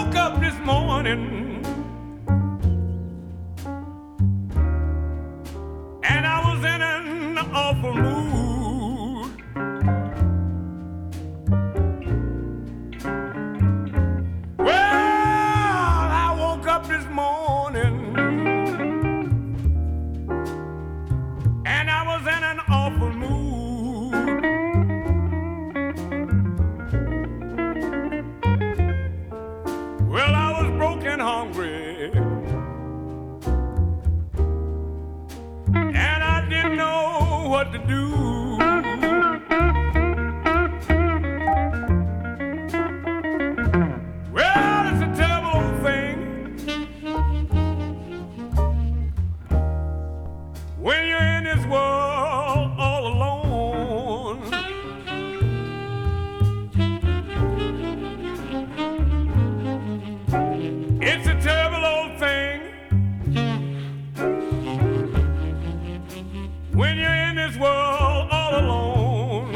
woke up this morning and I was in an awful mood. Well, I woke up this morning and I was in an awful mood. Well, I was broken hungry and I didn't know what to do. Well, it's a terrible old thing when you're in this world all alone. It's a terrible old thing when you're in this world all alone.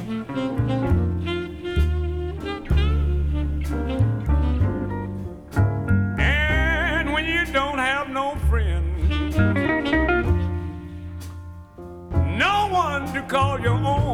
And when you don't have no friends, no one to call your own.